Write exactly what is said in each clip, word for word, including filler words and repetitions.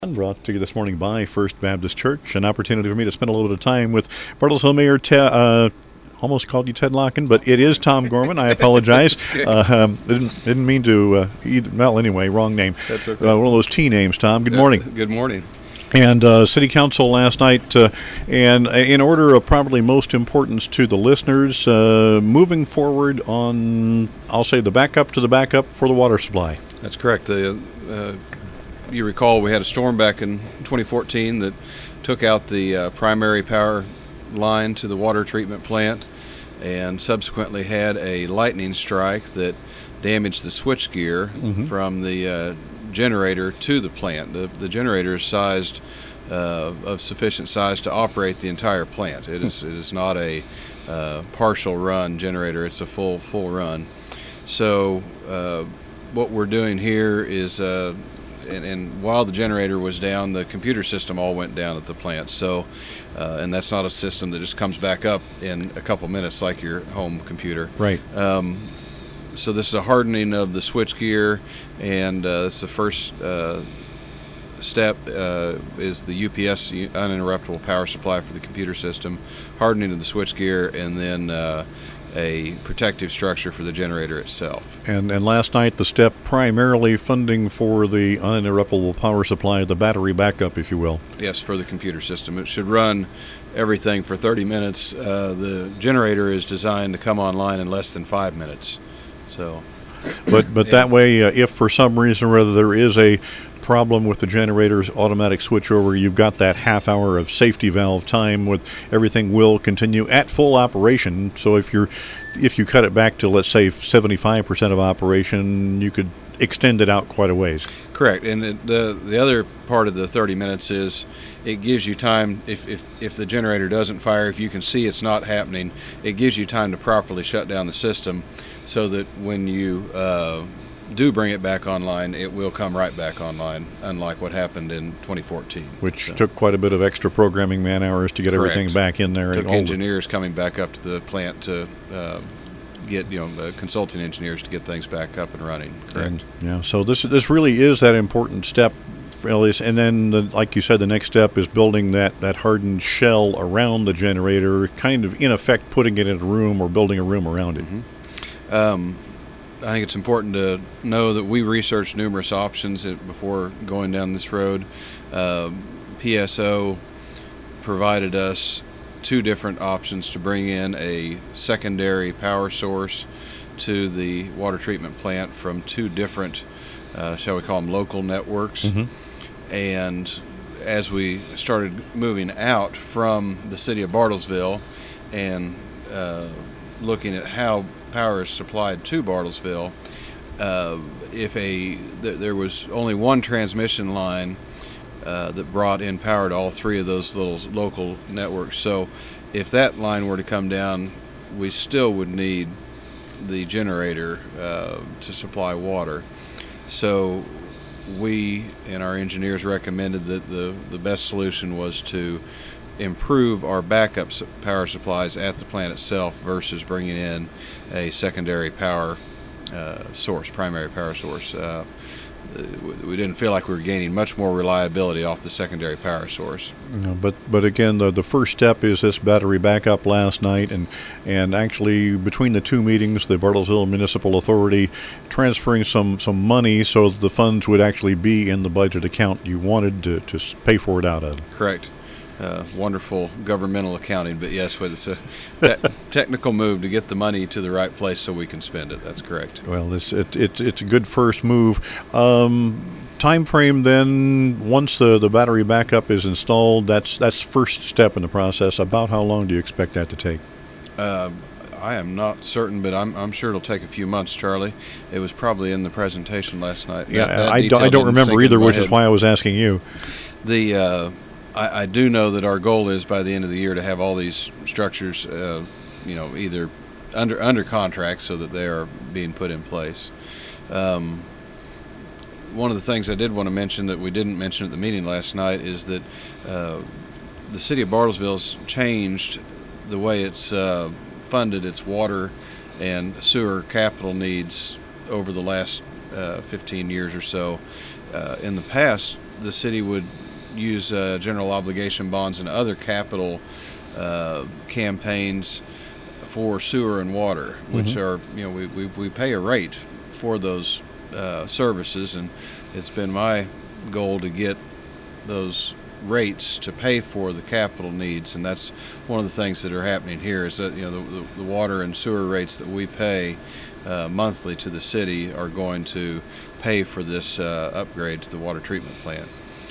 Brought to you this morning by First Baptist Church, an opportunity for me to spend a little bit of time with Bartlesville Mayor Ted, uh, almost called you Ted Locken, but it is Tom Gorman. I apologize. Okay. uh, um, didn't, didn't mean to, uh, either, well, anyway, wrong name. That's okay. Uh, one of those T names, Tom. Good morning. Uh, good morning. And uh, City Council last night, uh, and in order of probably most importance to the listeners, uh, moving forward on, I'll say, the backup to the backup for the water supply. That's correct. The uh, you recall we had a storm back in twenty fourteen that took out the uh, primary power line to the water treatment plant, and subsequently had a lightning strike that damaged the switchgear Mm-hmm. from the uh, generator to the plant. The, the generator is sized uh, of sufficient size to operate the entire plant. It is it is not a uh, partial run generator. It's a full full run. So uh, what we're doing here is, uh, and, and while the generator was down, the computer system all went down at the plant. So, uh, and that's not a system that just comes back up in a couple minutes like your home computer. Right. Um, so this is a hardening of the switchgear, and uh, it's the first uh, step uh, is the U P S, uninterruptible power supply for the computer system, hardening of the switchgear, and then uh, a protective structure for the generator itself. And and last night, the step primarily funding for the uninterruptible power supply, the battery backup, if you will. Yes, for the computer system. It should run everything for thirty minutes. Uh, the generator is designed to come online in less than five minutes. So, But but that way, uh, if for some reason or other there is a problem with the generator's automatic switchover, you've got that half hour of safety valve time with everything will continue at full operation. So if you're if you cut it back to, let's say, seventy-five percent of operation, you could extend it out quite a ways. correct. And it, the the other part of the thirty minutes is it gives you time, if, if, if the generator doesn't fire, if you can see it's not happening, it gives you time to properly shut down the system so that when you uh, do bring it back online, it will come right back online, unlike what happened in twenty fourteen. Which So, took quite a bit of extra programming man hours to get Correct. everything back in there. took and all the- engineers coming back up to the plant to uh, get, you know, uh, consulting engineers to get things back up and running. Correct. And, yeah, so this this really is that important step, Ellis. And then, the, like you said, the next step is building that, that hardened shell around the generator, kind of in effect putting it in a room or building a room around it. Mm-hmm. Um, I think it's important to know that we researched numerous options it- before going down this road. Uh, P S O provided us two different options to bring in a secondary power source to the water treatment plant from two different, uh, shall we call them, local networks. Mhm. And as we started moving out from the city of Bartlesville and uh, looking at how power is supplied to Bartlesville, uh, if a th- there was only one transmission line uh, that brought in power to all three of those little local networks. So if that line were to come down, we still would need the generator uh, to supply water. So we and our engineers recommended that the, the best solution was to improve our backup su- power supplies at the plant itself versus bringing in a secondary power uh, source, primary power source. Uh, we didn't feel like we were gaining much more reliability off the secondary power source. No, but but again, the the first step is this battery backup last night, and and actually between the two meetings, the Bartlesville Municipal Authority transferring some, some money so that the funds would actually be in the budget account you wanted to, to s- pay for it out of. Correct. Uh, wonderful governmental accounting, but yes, but it's a te- technical move to get the money to the right place so we can spend it. That's correct. Well, it's it, it, it's a good first move. Um, time frame then, once the, the battery backup is installed, that's that's first step in the process. About how long do you expect that to take? Uh, I am not certain, but I'm I'm sure it'll take a few months, Charlie. It was probably in the presentation last night. Yeah, That- that I, detail don't, I don't didn't remember sink either, into my which is head. why I was asking you. The uh, I, I do know that our goal is by the end of the year to have all these structures, uh, you know, either under under contract so that they are being put in place. Um, one of the things I did want to mention that we didn't mention at the meeting last night is that uh, the city of Bartlesville's changed the way it's uh, funded its water and sewer capital needs over the last uh, fifteen years or so. Uh, in the past, the city would use uh, general obligation bonds and other capital uh, campaigns for sewer and water, which mm-hmm. are, you know, we, we, we pay a rate for those uh, services, and it's been my goal to get those rates to pay for the capital needs, and that's one of the things that are happening here is that, you know, the, the, the water and sewer rates that we pay uh, monthly to the city are going to pay for this uh, upgrade to the water treatment plant.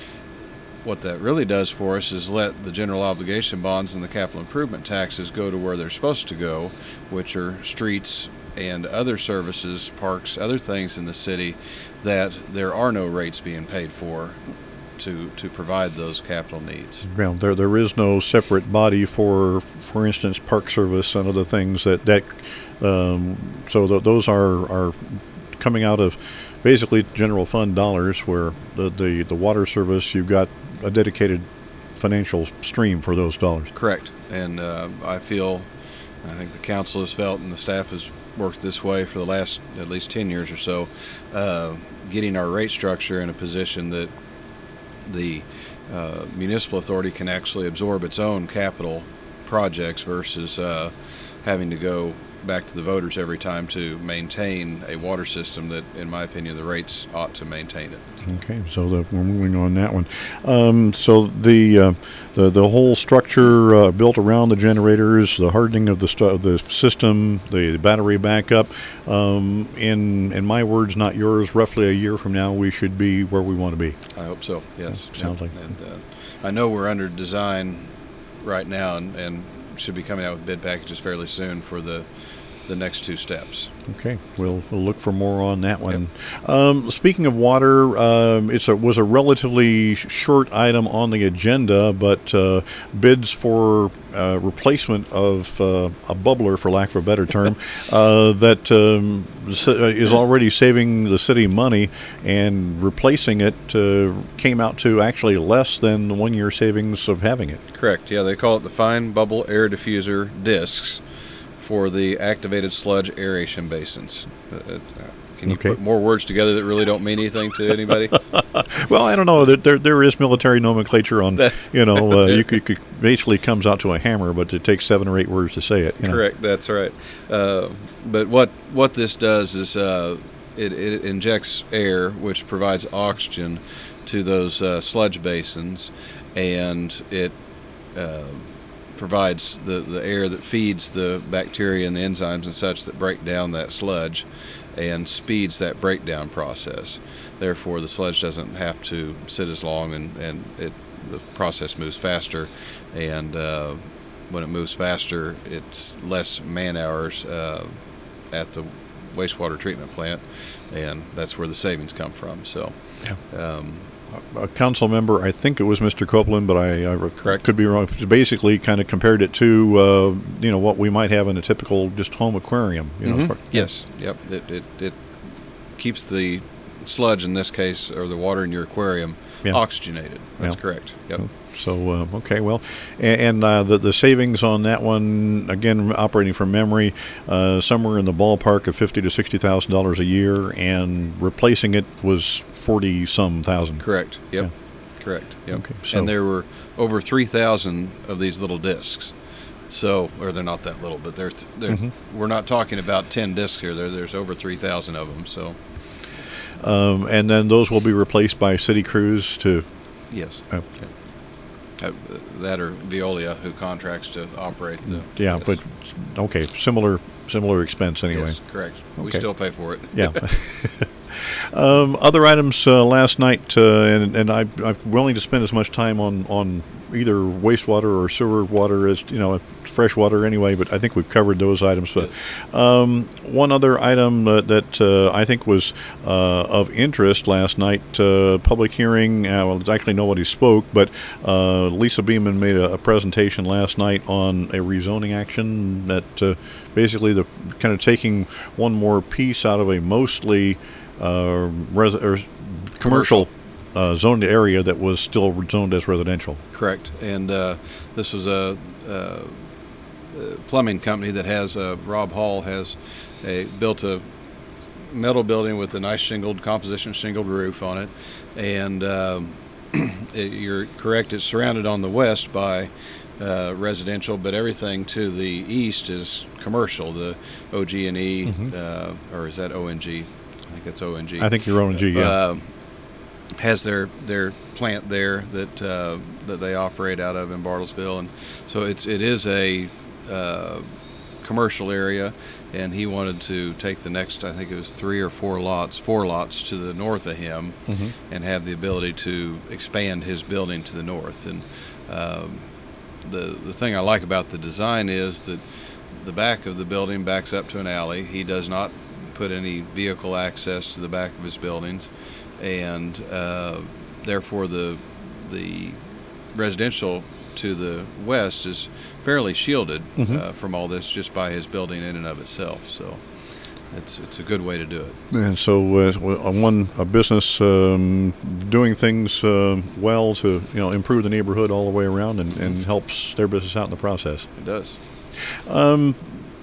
What that really does for us is let the general obligation bonds and the capital improvement taxes go to where they're supposed to go, which are streets and other services, parks, other things in the city that there are no rates being paid for to to provide those capital needs. Well, there there is no separate body for, for instance, park service and other things that that um, so th- those are are coming out of basically general fund dollars, where the, the, the water service, you've got a dedicated financial stream for those dollars. Correct. And uh, I feel, I think the council has felt and the staff has worked this way for the last at least ten years or so, uh, getting our rate structure in a position that the uh, municipal authority can actually absorb its own capital projects versus uh, having to go back to the voters every time to maintain a water system that, in my opinion, the rates ought to maintain it. Okay, so the, we're moving on that one. Um, so the, uh, the the whole structure uh, built around the generators, the hardening of the stu- the system, the battery backup. Um, in in my words, not yours. Roughly a year from now, we should be where we want to be. I hope so. Yes, yeah, sounds yep. like. And uh, I know we're under design right now, and, and should be coming out with bid packages fairly soon for the the next two steps. Okay, we'll, we'll look for more on that one. Yep. Um, speaking of water, um, it was a relatively short item on the agenda, but uh, bids for uh, replacement of uh, a bubbler, for lack of a better term, uh, that um, is already saving the city money, and replacing it uh, came out to actually less than the one-year savings of having it. Correct. Yeah, they call it the Fine Bubble Air Diffuser Discs for the activated sludge aeration basins. Uh, can you okay. put more words together that really don't mean anything to anybody? Well, I don't know. There there is military nomenclature on, you know, uh, you, could, you could basically comes out to a hammer, but it takes seven or eight words to say it. You know? Correct. That's right. Uh, but what what this does is uh, it, it injects air, which provides oxygen to those uh, sludge basins, and it uh, provides the, the air that feeds the bacteria and the enzymes and such that break down that sludge and speeds that breakdown process. Therefore, the sludge doesn't have to sit as long, and, and it the process moves faster. And uh, when it moves faster, it's less man hours uh, at the wastewater treatment plant, and that's where the savings come from. So. Yeah. Um, A council member, I think it was Mister Copeland, but I, I Correct. could be wrong, basically kind of compared it to, uh, you know, what we might have in a typical just home aquarium. You know, mm-hmm. for, yes, yep. It, it it keeps the sludge, in this case, or the water in your aquarium, yeah. oxygenated. That's yeah. correct. Yep. So, uh, okay, well, and, and uh, the, the savings on that one, again, operating from memory, uh, somewhere in the ballpark of fifty to sixty thousand dollars a year, and replacing it was forty some thousand. Correct. Yep. Yeah. Correct. Yep. Okay. So and there were over three thousand of these little discs. So, or they're not that little, but they're, they're mm-hmm. we're not talking about ten discs here. There, there's over three thousand of them. So, um, and then those will be replaced by city crews to. Yes. Uh, yeah. Uh, that or Veolia, who contracts to operate the. Yeah, yes. but okay, similar similar expense anyway. Yes, correct. Okay. We still pay for it. Yeah. um, other items uh, last night, uh, and and I, I'm willing to spend as much time on, on either wastewater or sewer water as, you know, fresh water anyway, but I think we've covered those items. But um, one other item uh, that uh, I think was uh, of interest last night, uh, public hearing, uh, well, actually nobody spoke, but uh, Lisa Beeman made a, a presentation last night on a rezoning action that uh, basically the kind of taking one more piece out of a mostly uh, res- or commercial Uh, zoned area that was still zoned as residential. Correct. And uh, this was a, a plumbing company that has, uh, Rob Hall has a, built a metal building with a nice shingled, composition shingled roof on it. And um, it, you're correct. It's surrounded on the west by uh, residential, but everything to the east is commercial. The O G and E, mm-hmm. uh, or is that O N G? I think it's O N G. I think you're O N G. Yeah. Uh, has their their plant there that uh, that they operate out of in Bartlesville, and so it's it is a uh, commercial area, and he wanted to take the next, I think it was three or four lots, four lots to the north of him, mm-hmm. and have the ability to expand his building to the north. And um, the the thing I like about the design is that the back of the building backs up to an alley. He does not put any vehicle access to the back of his buildings, and uh, therefore the the residential to the west is fairly shielded mm-hmm. uh, from all this just by his building in and of itself. So it's it's a good way to do it. And so uh, one a business um, doing things uh, well to you know improve the neighborhood all the way around and, and mm-hmm. helps their business out in the process. It does. Um,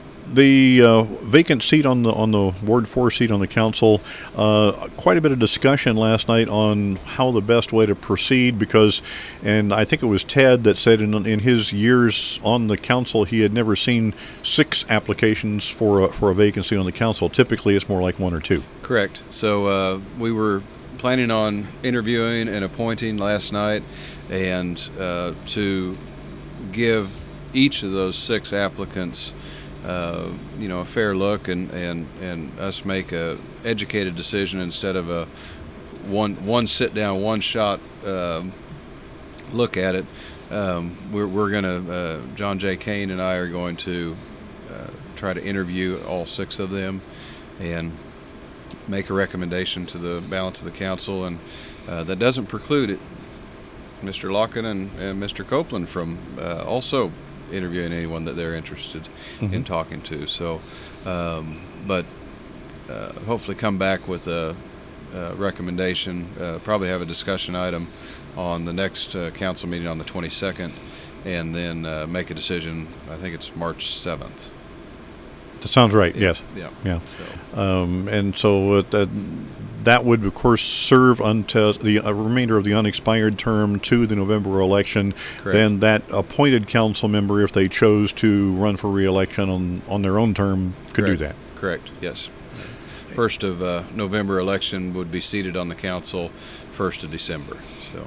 The uh, vacant seat on the on the Ward four seat on the council, uh, quite a bit of discussion last night on how the best way to proceed, because, and I think it was Ted that said in in his years on the council he had never seen six applications for a, for a vacancy on the council. Typically it's more like one or two. Correct. So uh, we were planning on interviewing and appointing last night, and uh, to give each of those six applicants Uh, you know, a fair look, and, and, and us make a educated decision instead of a one one sit down, one shot uh, look at it. Um, we're we're gonna uh, John J. Kane and I are going to uh, try to interview all six of them and make a recommendation to the balance of the council, and uh, that doesn't preclude it, Mister Locken and, and Mister Copeland, from uh, also interviewing anyone that they're interested mm-hmm. in talking to. So, um, but uh, hopefully come back with a, a recommendation, uh, probably have a discussion item on the next uh, council meeting on the twenty-second, and then uh, make a decision, I think it's March seventh. That sounds right, yeah. yes. Yeah. yeah. So. Um, and so uh, that, that would, of course, serve until the uh, remainder of the unexpired term to the November election. Correct. Then that appointed council member, if they chose to run for re-election on, on their own term, could Correct. do that. Correct, yes. First of uh, November election would be seated on the council first of December. So.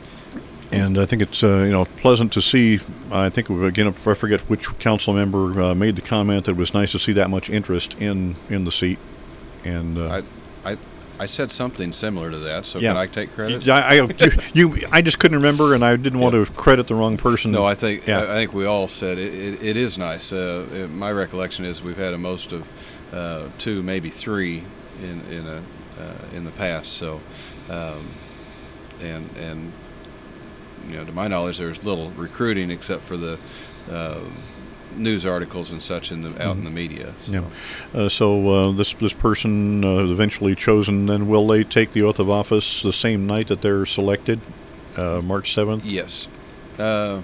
And I think it's uh, you know pleasant to see. I think again, I forget which council member uh, made the comment that it was nice to see that much interest in, in the seat. And uh, I, I I said something similar to that. So yeah. can I take credit? I I, you, you, I just couldn't remember, and I didn't want yeah. to credit the wrong person. No, I think yeah. I, I think we all said it. It, it is nice. Uh, it, my recollection is we've had a most of uh, two, maybe three in in a uh, in the past. So, um, and and. You know, to my knowledge, there's little recruiting except for the uh, news articles and such in the out mm-hmm. in the media. So, yeah. uh, so uh, this this person uh, eventually chosen, then will they take the oath of office the same night that they're selected, uh, March seventh? Yes. Uh,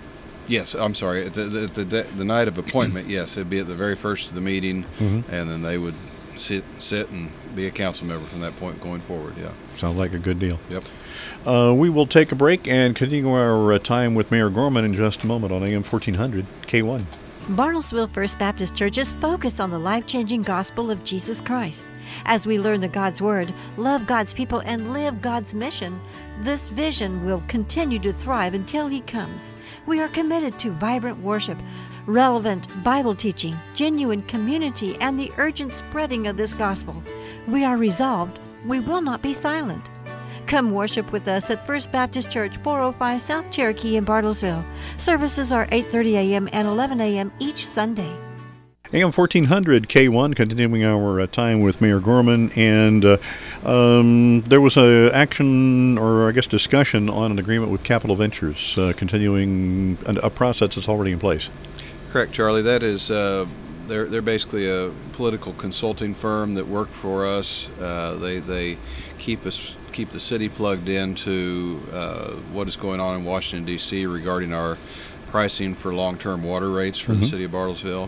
yes, I'm sorry. The the, the the night of appointment, yes, it'd be at the very first of the meeting, mm-hmm. and then they would sit sit and be a council member from that point going forward. Yeah. Sounds like a good deal. Yep. Uh, we will take a break and continue our uh, time with Mayor Gorman in just a moment on A M fourteen hundred K one. Bartlesville First Baptist Church is focused on the life-changing gospel of Jesus Christ. As we learn the God's Word, love God's people, and live God's mission, this vision will continue to thrive until He comes. We are committed to vibrant worship, relevant Bible teaching, genuine community, and the urgent spreading of this gospel. We are resolved. We will not be silent. Come worship with us at First Baptist Church, four oh five South Cherokee in Bartlesville. Services are eight thirty a.m. and eleven a.m. each Sunday. A M fourteen hundred K one, continuing our uh, time with Mayor Gorman, and uh, um, there was a action, or I guess discussion, on an agreement with Capital Ventures, uh, continuing a, a process that's already in place. Correct, Charlie. That is, uh, they're they're basically a political consulting firm that work for us. Uh, they they keep us. keep the city plugged into uh, what is going on in Washington, D C regarding our pricing for long-term water rates for mm-hmm. the city of Bartlesville.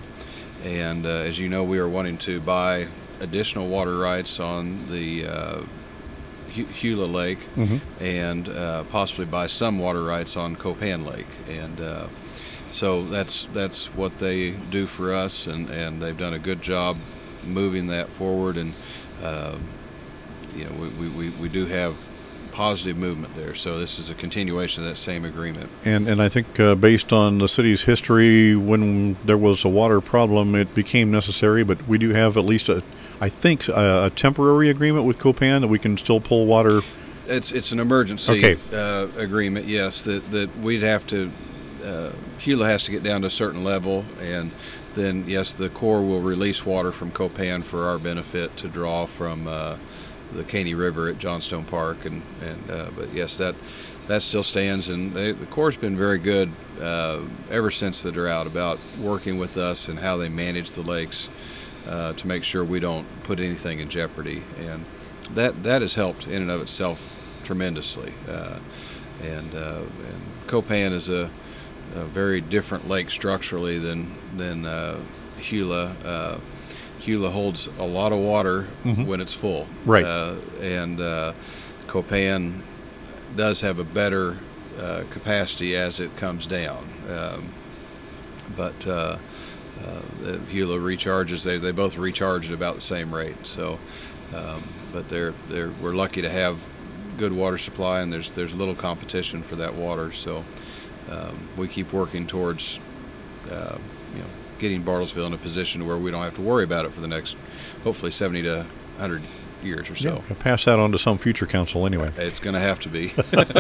And uh, as you know, we are wanting to buy additional water rights on the uh, Gila Lake, Mm-hmm. and uh, possibly buy some water rights on Copan Lake. And uh, so that's that's what they do for us, and, and they've done a good job moving that forward. And uh, you know, we, we, we do have positive movement there. So this is a continuation of that same agreement. And and I think uh, based on the city's history, when there was a water problem, it became necessary. But we do have at least a, I think, a, a temporary agreement with Copan that we can still pull water. It's it's an emergency Okay. uh, agreement. Yes, that that we'd have to. Uh, Gila has to get down to a certain level, and then yes, the Corps will release water from Copan for our benefit to draw from uh, the Caney River at Johnstone Park, and and uh, but yes, that that still stands, and they, the Corps has been very good uh, ever since the drought about working with us and how they manage the lakes uh, to make sure we don't put anything in jeopardy, and that that has helped in and of itself tremendously. Uh, and uh, and Copan is a, a very different lake structurally than than uh, Gila. Uh, Gila holds a lot of water Mhm. when it's full, Right. Uh, and uh, Copan does have a better uh, capacity as it comes down. Um, but uh, uh, the Gila recharges; they they both recharge at about the same rate. So, um, but they're they're we're lucky to have good water supply, and there's there's little competition for that water. So um, we keep working towards uh, you know getting Bartlesville in a position where we don't have to worry about it for the next hopefully seventy to one hundred years or so. Yeah, pass that on to some future council anyway. It's going to have to be.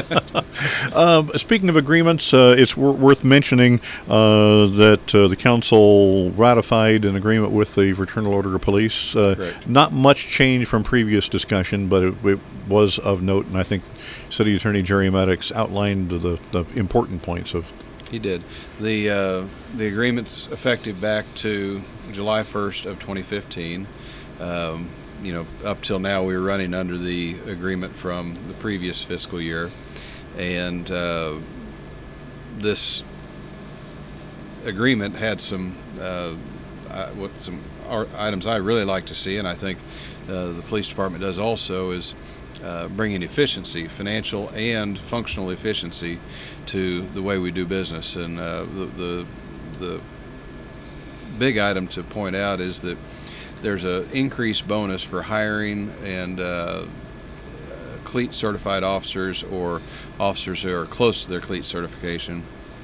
Um, speaking of agreements, uh, it's w- worth mentioning uh, that uh, the council ratified an agreement with the Fraternal Order of Police. Uh, Correct. not much change from previous discussion, but it, it was of note, and I think City Attorney Jerry Maddox outlined the, the important points of. He did. The uh, the agreement's effective back to July first of twenty fifteen. Um, you know, up till now we were running under the agreement from the previous fiscal year, and uh, this agreement had some uh, uh, what some ar- items I really like to see, and I think uh, the police department does also, is uh, bringing efficiency, financial and functional efficiency, to the way we do business. And uh, the, the the big item to point out is that there's an increased bonus for hiring and uh, CLEAT certified officers, or officers who are close to their CLEAT certification.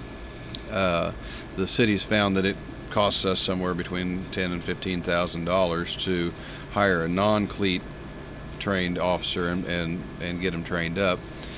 Uh, the city's found that it costs us somewhere between ten and fifteen thousand dollars to hire a non-CLEAT trained officer and, and, and get them trained up,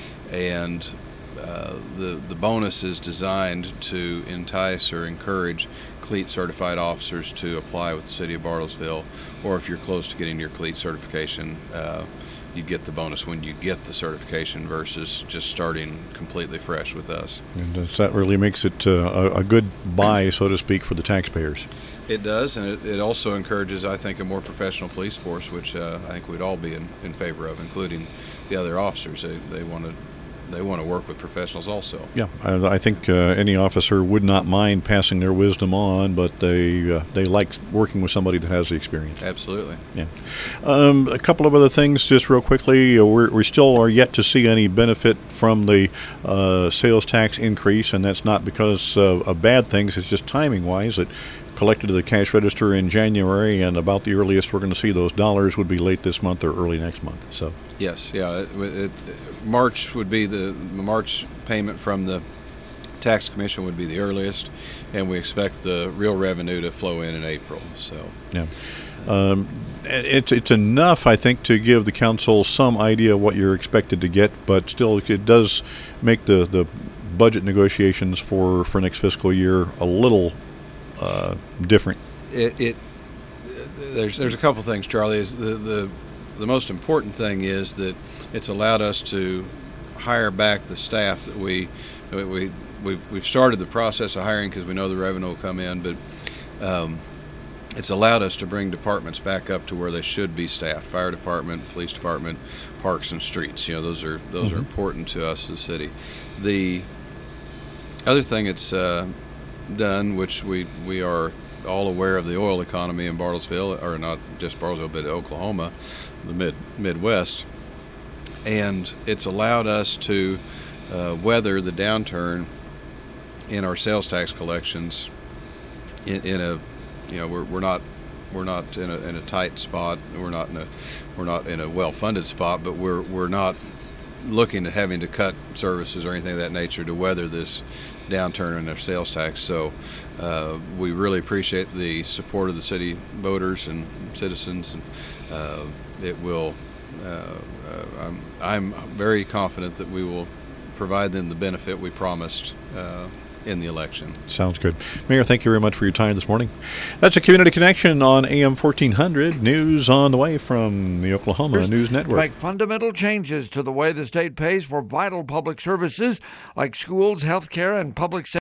and uh, the the bonus is designed to entice or encourage CLEAT certified officers to apply with the City of Bartlesville, or if you're close to getting your CLEAT certification, uh, you get the bonus when you get the certification versus just starting completely fresh with us. And uh, that really makes it uh, a, a good buy, so to speak, for the taxpayers. It does, and it, it also encourages, I think, a more professional police force, which uh, I think we'd all be in, in favor of, including the other officers. They they want to they want to work with professionals also. Yeah, I, I think uh, any officer would not mind passing their wisdom on, but they uh, they like working with somebody that has the experience. Absolutely. Yeah. Um, a couple of other things, just real quickly. Uh, we're, we still are yet to see any benefit from the uh, sales tax increase, and that's not because uh, of bad things. It's just timing-wise. It collected to the cash register in January, and about the earliest we're going to see those dollars would be late this month or early next month. So. Yes, yeah. It, it, March would be the, the March payment from the tax commission would be the earliest, and we expect the real revenue to flow in in April. So. Yeah. Um, it's it's enough, I think, to give the council some idea what you're expected to get, but still it does make the, the budget negotiations for, for next fiscal year a little uh, different. It, it there's there's a couple things, Charlie. Is the, the the most important thing is that it's allowed us to hire back the staff that we we we've we've started the process of hiring because we know the revenue will come in, but um, it's allowed us to bring departments back up to where they should be staffed. Fire department, police department, parks and streets. You know, those are those Mm-hmm. are important to us as a city. The other thing it's uh, done, which we we are all aware of, the oil economy in Bartlesville, or not just Bartlesville, but Oklahoma, the mid Midwest. and it's allowed us to uh, weather the downturn in our sales tax collections in, in a, you know, we're, we're not we're not in a, in a tight spot. We're not in a we're not in a well-funded spot, but we're we're not looking at having to cut services or anything of that nature to weather this downturn in our sales tax. So uh, we really appreciate the support of the city voters and citizens, and uh, it will. Uh, uh, I'm, I'm very confident that we will provide them the benefit we promised uh, in the election. Sounds good. Mayor, thank you very much for your time this morning. That's a Community Connection on A M fourteen hundred. News on the way from the Oklahoma News Network. Make fundamental changes to the way the state pays for vital public services like schools, health care, and public safety.